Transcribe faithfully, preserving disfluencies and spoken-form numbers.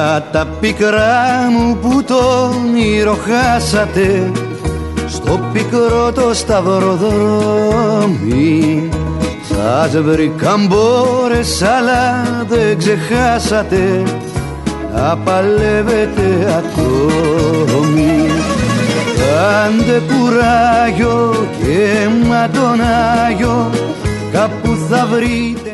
Για τα πικρά μου που το όνειρο χάσατε στο πικρό το σταυροδρόμι, σας βρήκα μπόρες αλλά δεν ξεχάσατε να παλεύετε ακόμη. Κάντε κουράγιο και μα τον Άγιο, κάπου θα βρείτε